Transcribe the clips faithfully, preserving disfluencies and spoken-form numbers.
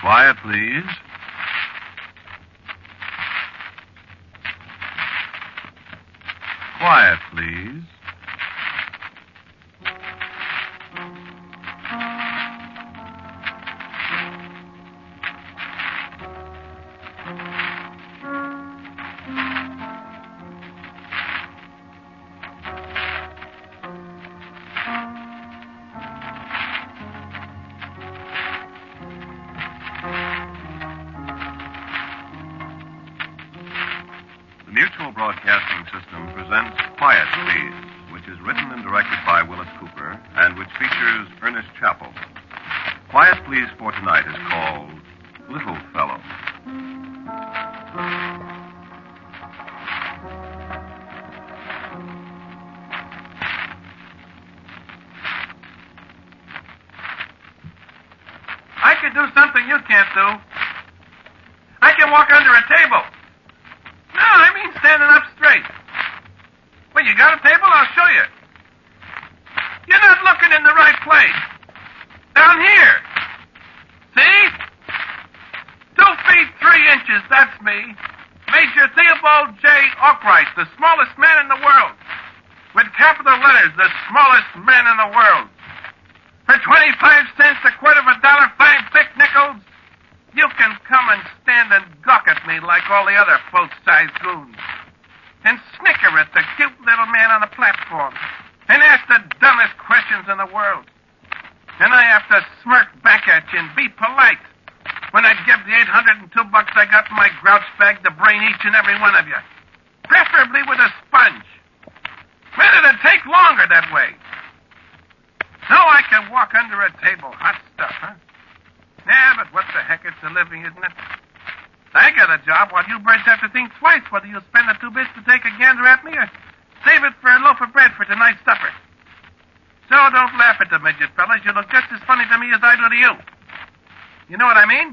Quiet, please. Quiet, please. The Mutual Broadcasting System presents Quiet, Please, which is written and directed by Willis Cooper and which features Ernest Chappell. Quiet, Please for tonight is called Little Fellow. I can do something you can't do. I can walk under a table. No, I mean standing up straight. Well, you got a table? I'll show you. You're not looking in the right place. Down here. See? Two feet, three inches, that's me. Major Theobald J. Arkwright, the smallest man in the world. With capital letters, the smallest man in the world. For twenty-five cents, a quarter of a dollar, five thick nickels, you can come and stand and gawk at me like all the other full-size goons. And snicker at the cute little man on the platform. And ask the dumbest questions in the world. And I have to smirk back at you and be polite when I give the eight hundred two bucks I got in my grouch bag to brain each and every one of you. Preferably with a sponge. Well, it'd take longer that way. No, I can walk under a table. Hot stuff, huh? Yeah, but what the heck? It's a living, isn't it? I got a job while you birds have to think twice whether you'll spend the two bits to take a gander at me or save it for a loaf of bread for tonight's supper. So don't laugh at the midget, fellas. You look just as funny to me as I do to you. You know what I mean?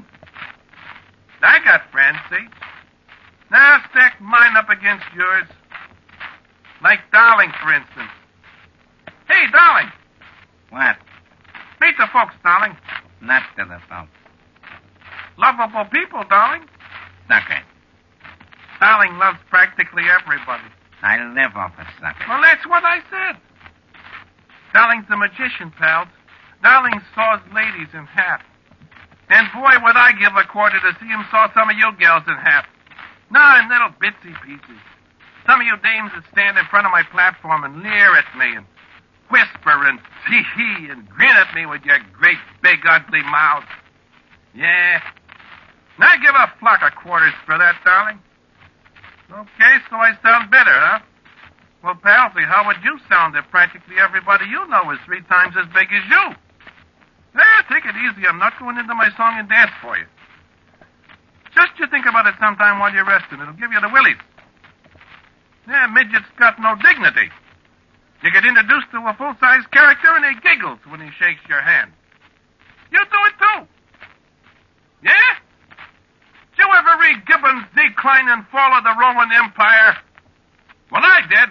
I got friends, see? Now stack mine up against yours. Like Darling, for instance. Hey, Darling. What? Meet the folks, Darling. Not to the folks. Lovable people, Darling. Sucker. Darling loves practically everybody. I live off a sucker. Well, that's what I said. Darling's a magician, pals. Darling saws ladies in half. And boy, would I give a quarter to see him saw some of you gals in half. No, in little bitsy pieces. Some of you dames that stand in front of my platform and leer at me and whisper and tee-hee and grin at me with your great, big, ugly mouths. Yeah. Now give a flock of quarters for that, Darling. Okay, so I sound better, huh? Well, Palsy, how would you sound if practically everybody you know is three times as big as you? Eh, take it easy. I'm not going into my song and dance for you. Just you think about it sometime while you're resting. It'll give you the willies. Yeah, midget's got no dignity. You get introduced to a full-size character and he giggles when he shakes your hand. You do it too. Yeah? Did you ever read Gibbon's Decline and Fall of the Roman Empire? Well, I did.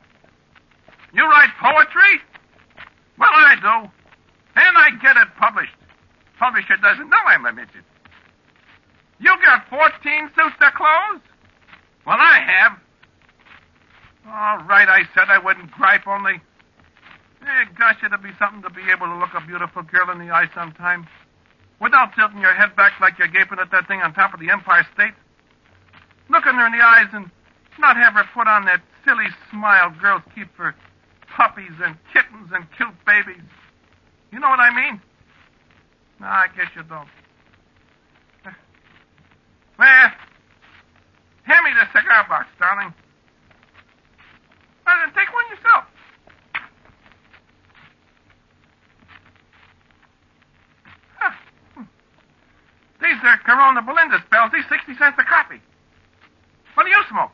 You write poetry? Well, I do. And I get it published. Publisher doesn't know I'm a midget. You got fourteen suits of clothes? Well, I have. All right, I said I wouldn't gripe, only... Eh, gosh, it'd be something to be able to look a beautiful girl in the eye sometime. Without tilting your head back like you're gaping at that thing on top of the Empire State. Looking her in the eyes and not have her put on that silly smile girls keep for puppies and kittens and cute babies. You know what I mean? No, I guess you don't. Well, hand me the cigar box, darling. Well, then take one yourself. Huh. These are Corona Belinda's, pals. These sixty cents a copy. What do you smoke?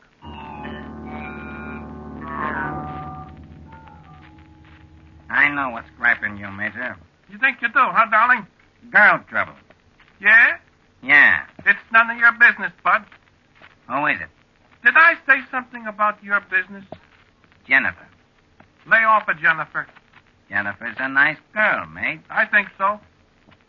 I know what's griping you, Major. You think you do, huh, darling? Girl trouble. Yeah? Yeah. It's none of your business, Bud. Who is it? Did I say something about your business? Jennifer. Lay off of Jennifer. Jennifer's a nice girl, mate. I think so.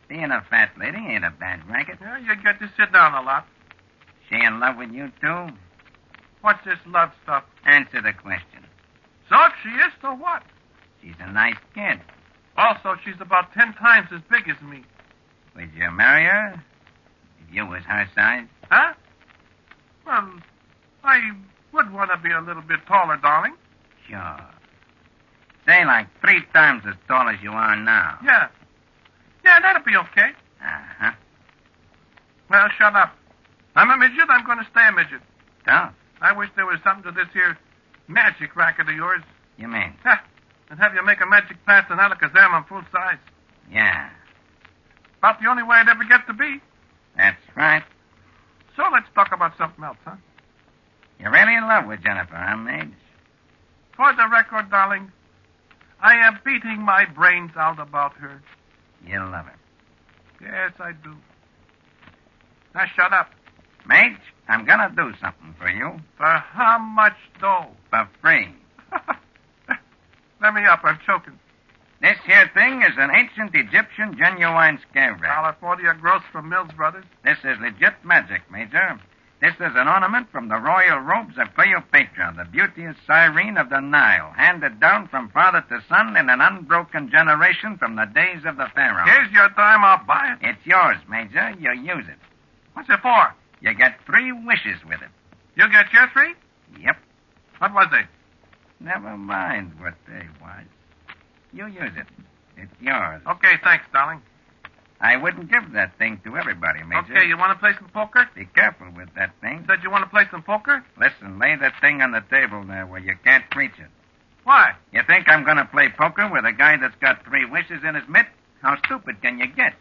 Being a fat lady ain't a bad racket. Yeah, you get to sit down a lot. She in love with you, too? What's this love stuff? Answer the question. So if she is, so what? She's a nice kid. Also, she's about ten times as big as me. Would you marry her if you was her size? Huh? Well, I would want to be a little bit taller, darling. Sure. Say like three times as tall as you are now. Yeah. Yeah, that'll be okay. Uh-huh. Well, shut up. I'm a midget. I'm going to stay a midget. Tough. I wish there was something to this here magic racket of yours. You mean? Ha! And have you make a magic pass in Alakazam on full size. Yeah. About the only way I'd ever get to be. That's right. So let's talk about something else, huh? You're really in love with Jennifer, huh, Mage? For the record, darling, I am beating my brains out about her. You love her. Yes, I do. Now shut up. Mage, I'm gonna do something for you. For how much dough? For free. Let me up. I'm choking. This here thing is an ancient Egyptian genuine scare rat. California gross from Mills Brothers. This is legit magic, Major. This is an ornament from the royal robes of Cleopatra, the beauteous Cyrene of the Nile, handed down from father to son in an unbroken generation from the days of the pharaoh. Here's your time. I'll buy it. It's yours, Major. You use it. What's it for? You get three wishes with it. You get your three? Yep. What was they? Never mind what they was. You use it. It's yours. Okay, thanks, darling. I wouldn't give that thing to everybody, Major. Okay, you want to play some poker? Be careful with that thing. Said you want to play some poker? Listen, lay that thing on the table there where you can't reach it. Why? You think I'm going to play poker with a guy that's got three wishes in his mitt? How stupid can you get?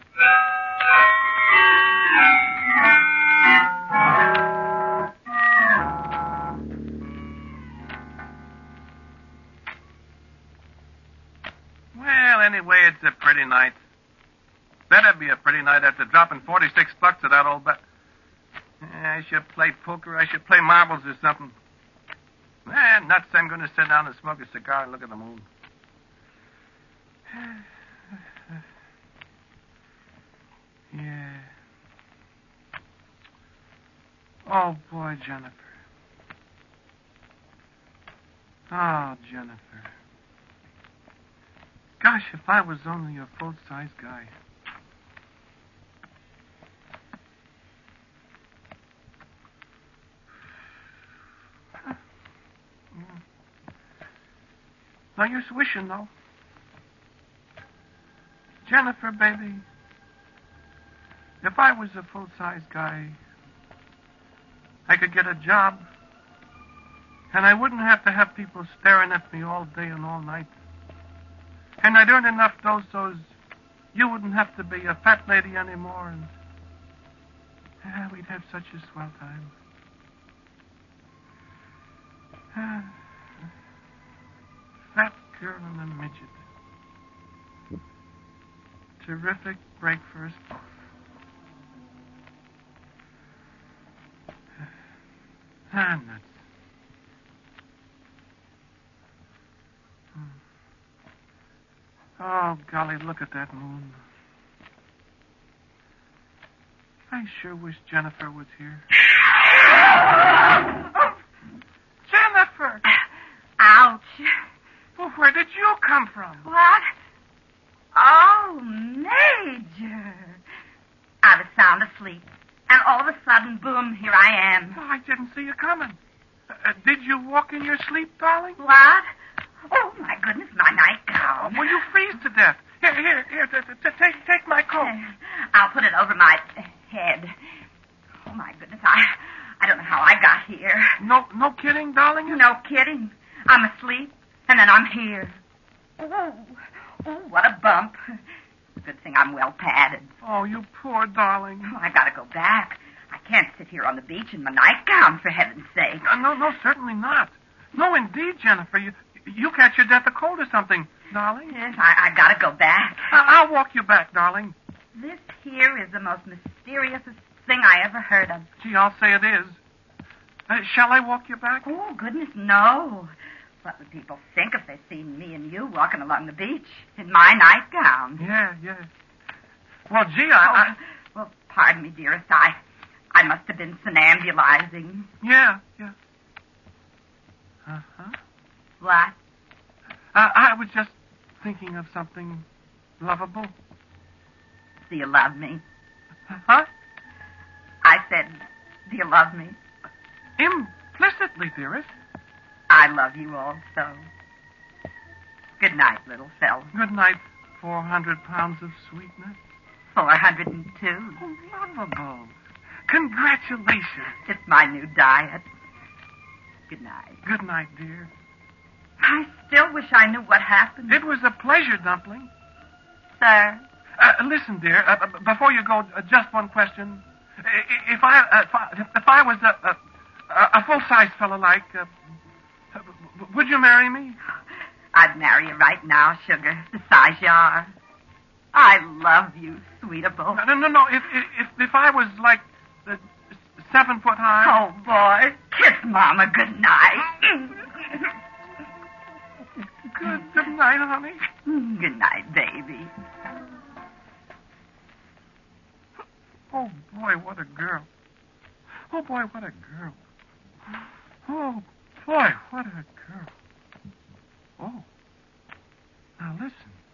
Well, anyway, it's a pretty night. Better be a pretty night after dropping forty-six bucks to that old bet. I should play poker. I should play marbles or something. Eh, nuts. I'm going to sit down and smoke a cigar and look at the moon. Yeah. Oh, boy, Jennifer. Oh, Jennifer. Gosh, if I was only a full-size guy. No use wishing, though. Jennifer, baby, if I was a full-size guy, I could get a job, and I wouldn't have to have people staring at me all day and all night. And I'd earn enough dough so you wouldn't have to be a fat lady anymore, and yeah, we'd have such a swell time. Ah. Fat girl and a midget. Terrific break for us both. Ah, nuts. Oh, golly, look at that moon. I sure wish Jennifer was here. Oh, Jennifer! Ouch. Well, where did you come from? What? Oh, Major. I was sound asleep. And all of a sudden, boom, here I am. Oh, I didn't see you coming. Uh, uh, did you walk in your sleep, darling? What? Oh, my goodness, my nightgown. Will you freeze to death? Here, here, here, t- t- t- take, take my coat. I'll put it over my head. Oh, my goodness, I, I don't know how I got here. No, no kidding, darling? No kidding. I'm asleep, and then I'm here. Oh, oh, what a bump. Good thing I'm well padded. Oh, you poor darling. Oh, I gotta go back. I can't sit here on the beach in my nightgown, for heaven's sake. Uh, no, no, certainly not. No, indeed, Jennifer. You, you catch your death of cold or something, darling. Yes, I, I gotta go back. I, I'll walk you back, darling. This here is the most mysterious thing I ever heard of. Gee, I'll say it is. Uh, shall I walk you back? Oh, goodness, no. What would people think if they seen me and you walking along the beach in my nightgown? Yeah, yeah. Well, gee, I... Oh, I... well, pardon me, dearest. I, I must have been somnambulizing. Yeah, yeah. Uh-huh. What? Uh, I was just thinking of something lovable. Do you love me? Huh? I said, do you love me? Implicitly, dearest. I love you also. Good night, little fella. Good night, four hundred pounds of sweetness. four hundred and two. Oh, lovable. Congratulations. It's my new diet. Good night. Good night, dear. I still wish I knew what happened. It was a pleasure, Dumpling. Sir? Uh, listen, dear, uh, b- before you go, uh, just one question. I- If I, uh, if I, if I was a, a, a full-size fellow like, uh, uh, would you marry me? I'd marry you right now, sugar, the size you are. I love you, sweetable. No, no, no. If if if I was like uh, seven foot high. Oh, boy. Kiss Mama good night. Good, good night, honey. Good night, baby. Oh, boy, what a girl. Oh, boy, what a girl. Oh, boy, what a girl. Oh. Now, listen.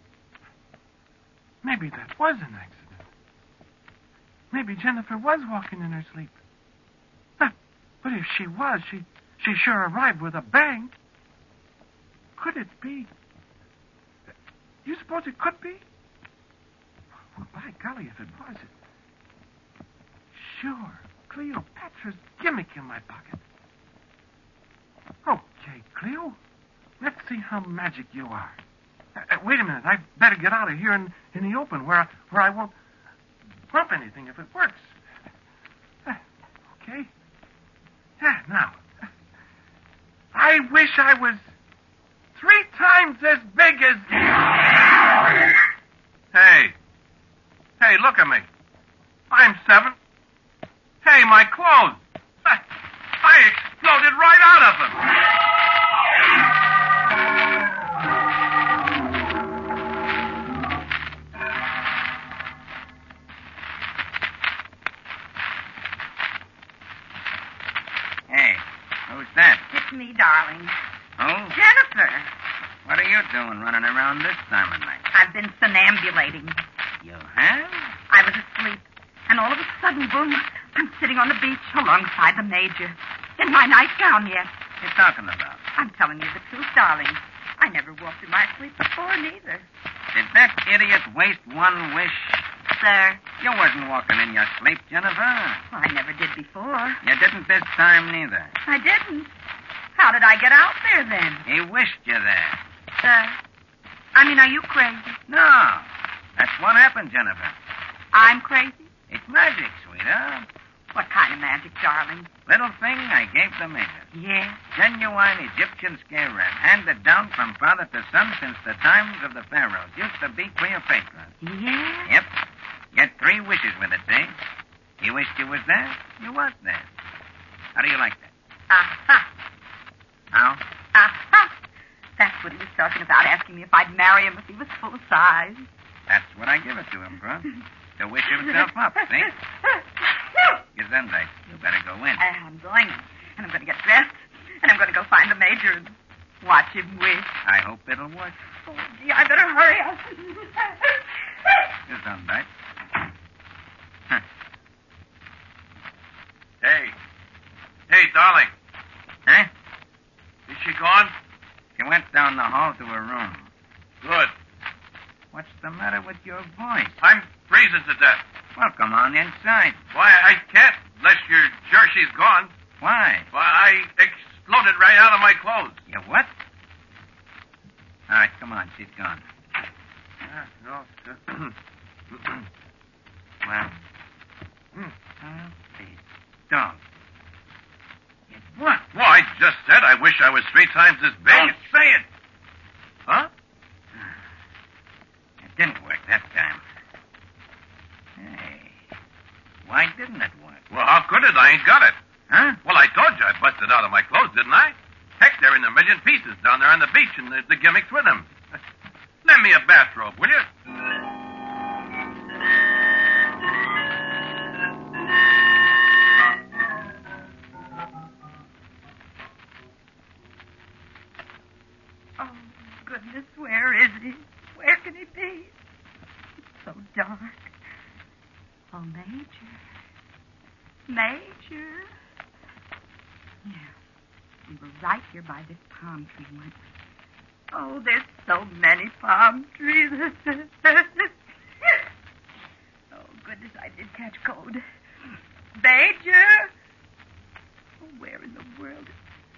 Maybe that was an accident. Maybe Jennifer was walking in her sleep. But, but if she was, she, she sure arrived with a bang. Could it be? You suppose it could be? Well, by golly, if it was, it... Sure, Cleopatra's gimmick in my pocket. Okay, Cleo, let's see how magic you are. Uh, uh, wait a minute, I'd better get out of here in, in the open where I, where I won't bump anything if it works. Uh, okay. Yeah, now. I wish I was three times as big as... Hey. Hey, look at me. I'm seven. Hey, my clothes. I, I exploded right out of them. Hey, who's that? It's me, darling. Who? Jennifer. What are you doing running around this time of night? I've been somnambulating. You have? I was asleep, and all of a sudden, boom, I'm sitting on the beach alongside the Major. In my nightgown yet. What you talking about? I'm telling you the truth, darling. I never walked in my sleep before, neither. Did that idiot waste one wish? Sir? You wasn't walking in your sleep, Jennifer. Well, I never did before. You didn't this time, neither. I didn't. How did I get out there, then? He wished you there. Sir? I mean, are you crazy? No. That's what happened, Jennifer. I'm crazy? It's magic, sweetheart. What kind of magic, darling? Little thing I gave the Major. Yeah? Genuine Egyptian scare rat, handed down from father to son since the times of the pharaohs. Used to be Cleopatra. Yeah? Yep. Get three wishes with it, see? You wished you was there, you was there. How do you like that? Aha. How? Aha. That's what he was talking about, asking me if I'd marry him if he was full size. That's what I give it to him, Grunt. To wish himself up, see? Gesundheit. You better go in. I'm going, and I'm going to get dressed, and I'm going to go find the Major and watch him wish. I hope it'll work. Oh, gee, I better hurry up. Gesundheit. Hey. Hey, darling. Huh? Is she gone? She went down the hall to her room. Good. What's the matter with your voice? I'm freezing to death. Well, come on inside. Why, I can't unless you're sure she's gone. Why? Why, I exploded right out of my clothes. You what? All right, come on. She's gone. Yeah, no. Well, oh, these dogs. You what? Well, I just said I wish I was three times as big. Don't say it. Huh? It didn't work that time. Hey, why didn't it work? Well, how could it? I ain't got it. Huh? Well, I told you I busted out of my clothes, didn't I? Heck, they're in a million pieces down there on the beach, and the, the gimmicks with them. Lend me a bathrobe, will you? he? Where can he be? It's so dark. Oh, Major. Major. Yeah, we were right here by this palm tree once. Oh, there's so many palm trees. Oh, goodness, I did catch cold. Major! Oh, where in the world?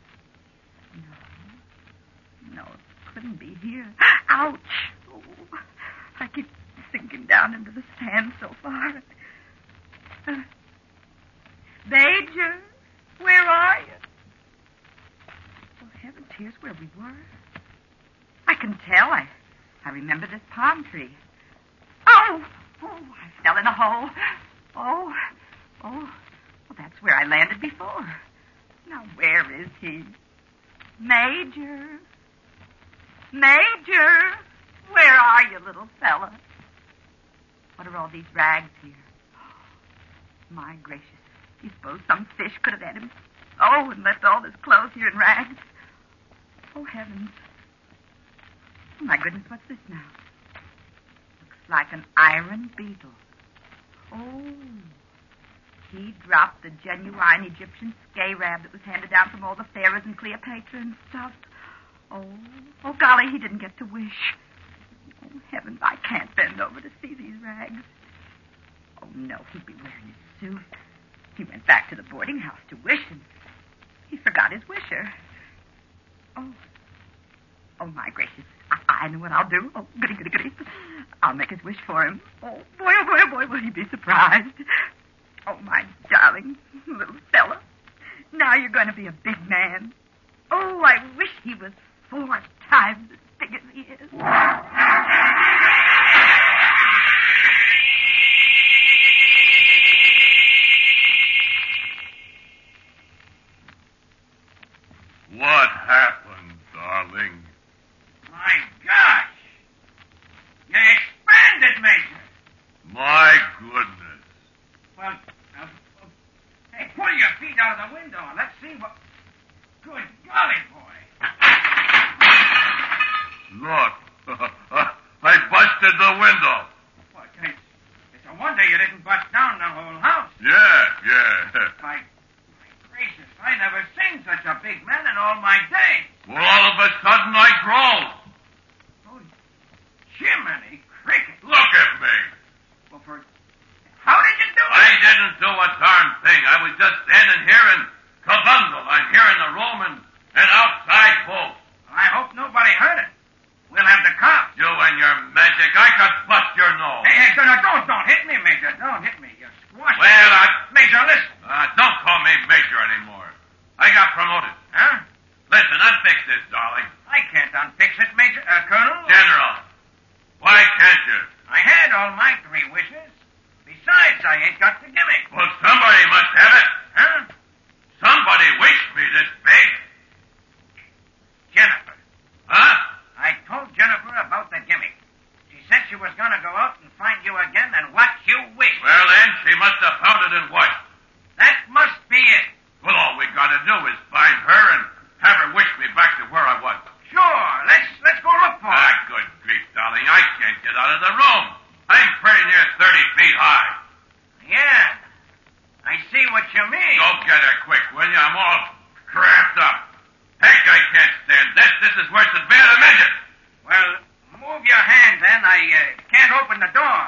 No. No, it couldn't be here. Ouch! Oh, I keep sinking down into the sand so far. Uh, Major, where are you? Oh, heavens, here's where we were. I can tell. I, I remember this palm tree. Oh! Oh, I fell in a hole. Oh, oh, well, that's where I landed before. Now, where is he? Major. Major. Where are you, little fella? What are all these rags here? My gracious. You suppose some fish could have had him? Oh, and left all his clothes here in rags? Oh, heavens. Oh, my goodness, what's this now? Looks like an iron beetle. Oh, he dropped the genuine Egyptian scarab that was handed down from all the pharaohs and Cleopatra and stuff. Oh, oh, golly, he didn't get to wish. Oh, heavens, I can't bend over to see these rags. Oh, no, he'd be wearing his suit. He went back to the boarding house to wish, and he forgot his wisher. Oh, oh, my gracious. I, I know what I'll do. Oh, goody, goody, goody. I'll make his wish for him. Oh, boy, oh, boy, oh, boy, will he be surprised. Oh, my darling little fella. Now you're going to be a big man. Oh, I wish he was four times as big as he is. What happened, darling? My gosh! You expanded, Major. My goodness. Well, uh, uh, hey, pull your feet out of the window and let's see what... Good golly, boy. Look, I busted the window. Well, it's, it's a wonder you didn't bust down the whole house. Yeah, yeah. My, my gracious, I never seen such a big man in all my days. Well, all of a sudden I grow. Oh, Jiminy Cricket. Look at me. Well, for... How did you do it? I didn't do a darn thing. I was just standing here in Kabungle. I'm here in the room and, and outside both. I hope nobody heard it. We'll have the cops. You and your magic, I could bust your nose. Hey, hey, don't, don't, don't hit me, Major. Don't hit me. You're squashing Well, me. I... Major, listen. Uh, don't call me Major anymore. I got promoted. Huh? Listen, unfix this, darling. I can't unfix it, Major, uh, Colonel. General, why can't you? I had all my three wishes. Besides, I ain't got the gimmick. Well, somebody must have it. Huh? Somebody wished me this big. Jennifer. Huh? I told Jennifer about the gimmick. She said she was going to go out and find you again and what you wish. Well, then, she must have found it in what? That must be it. Well, all we gotta do is find her and have her wish me back to where I was. Sure. Let's let's go look for her. Ah, good grief, darling. I can't get out of the room. I'm pretty near thirty feet high. Yeah. I see what you mean. Go get her quick, will you? I'm all cramped up. Heck, I can't stand this. This is worse than being a midget. Well, move your hand then. I uh, can't open the door.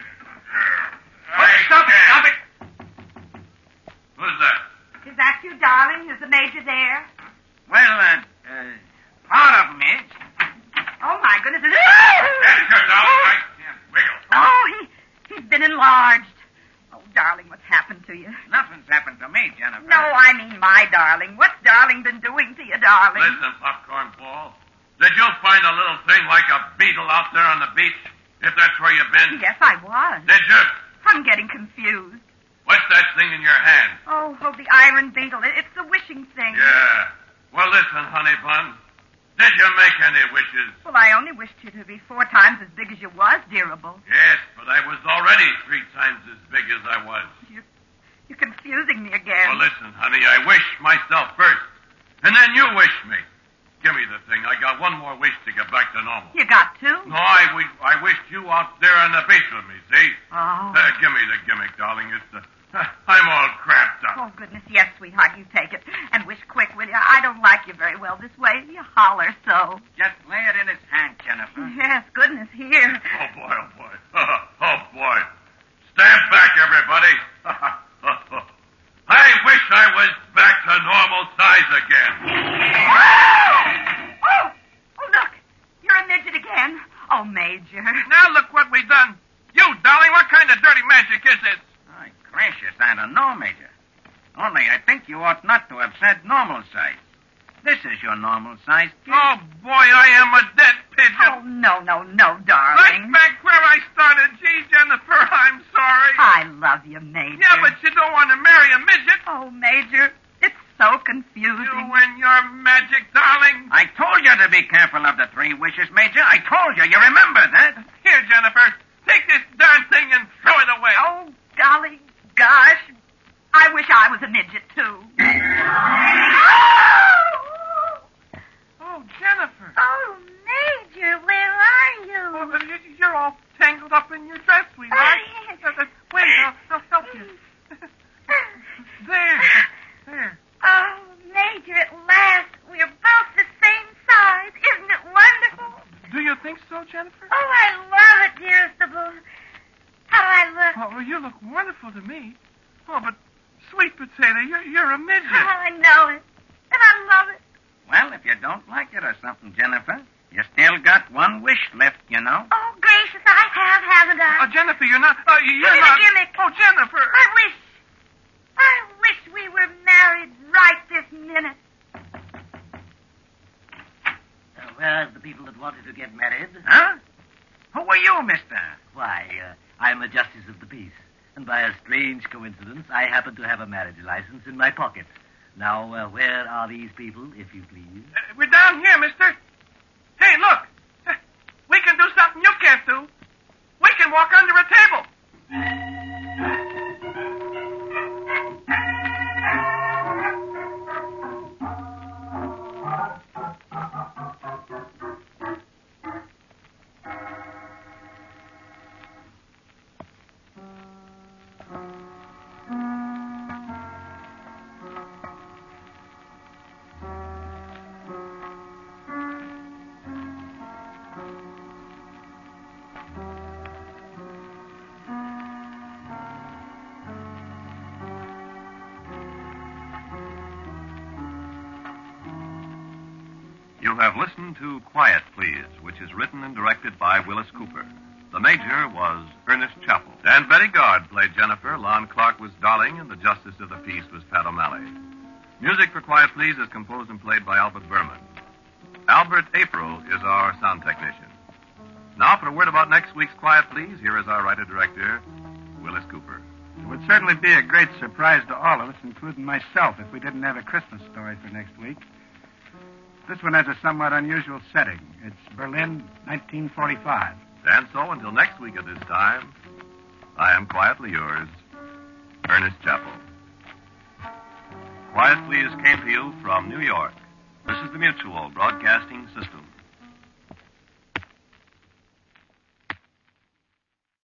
I stop it, can't. stop it. Who's that? Is that you, darling? Is the Major there? Well, uh, uh, part of him is. Oh, my goodness. That's your darling. I can't wiggle. Oh, he, he's been enlarged. Oh, darling, what's happened to you? Nothing's happened to me, Jennifer. No, I mean my darling. What's darling been doing to you, darling? Listen, Popcorn Ball. Did you find a little thing like a beetle out there on the beach? If that's where you've been? Yes, I was. Did you? I'm getting confused. What's that thing in your hand? Oh, oh, the iron beetle. It, it's the wishing thing. Yeah. Well, listen, honey bun. Did you make any wishes? Well, I only wished you to be four times as big as you was, dearable. Yes, but I was already three times as big as I was. You're, you're confusing me again. Well, listen, honey, I wish myself first, and then you wish me. give me the thing. I got one more wish to get back to normal. You got to? No, I, we, I wished you out there on the beach with me, see? Oh. Uh, give me the gimmick, darling. It's the... Uh, I'm all cramped up. Oh, goodness, yes, sweetheart, you take it. And wish quick, will you? I don't like you very well this way. You holler so. Just lay it in his hand, Jennifer. Yes, goodness, here. Oh, boy, oh, boy. Oh, boy. Stand back, everybody. I wish I was back to normal size again. Oh! Oh! Oh, look. You're a midget again. Oh, Major. Now look what we done. You, darling, what kind of dirty magic is this? My gracious, I don't know, Major. Only I think you ought not to have said normal size. This is your normal size, kid. Oh, boy, I am a dead pigeon. Oh, no, no, no, Right darling. back where I started. Gee, Jennifer, I'm sorry. I love you, Major. Yeah, but you don't want to marry a midget. Oh, Major, it's so confusing. You and your magic, darling. I told you to be careful of the three wishes, Major. I told you. You remember that? Here, Jennifer, take this darn thing and throw it away. Oh, golly gosh. I wish I was a midget, too. Oh, Jennifer. Oh, Major, where are you? Oh, uh, you- you're all tangled up in your dress, sweetheart. Oh, yes. Uh, uh, wait, I'll, I'll help you. There. There. Oh, Major, at last. We're both the same size. Isn't it wonderful? Do you think so, Jennifer? Oh, I love it, dearest of all. How do I look? Oh, well, you look wonderful to me. Oh, but, sweet potato, you're, you're a midget. Oh, I know it. And I love it. Well, if you don't like it or something, Jennifer, you still got one wish left, you know. Oh, gracious, I have, haven't I? Oh, Jennifer, you're not... Uh, you're Give me not... the gimmick. Oh, Jennifer. I wish... I wish we were married right this minute. Uh, where are the people that wanted to get married? Huh? Who are you, mister? Why, uh, I'm a justice of the peace. And by a strange coincidence, I happen to have a marriage license in my pocket. Now, uh, where are these people, if you please? Uh, we're down here, mister. Hey, look. Uh, we can do something you can't do. We can walk under a table. You have listened to Quiet Please, which is written and directed by Willis Cooper. The Major was Ernest Chappell. And Betty Gard played Jennifer, Lon Clark was Darling, and the Justice of the Peace was Pat O'Malley. Music for Quiet Please is composed and played by Albert Berman. Albert April is our sound technician. Now, for a word about next week's Quiet Please, here is our writer-director, Willis Cooper. It would certainly be a great surprise to all of us, including myself, if we didn't have a Christmas story for next week. This one has a somewhat unusual setting. It's Berlin, nineteen forty-five. And so, until next week at this time, I am quietly yours, Ernest Chappell. Quiet Please came to you from New York. This is the Mutual Broadcasting System.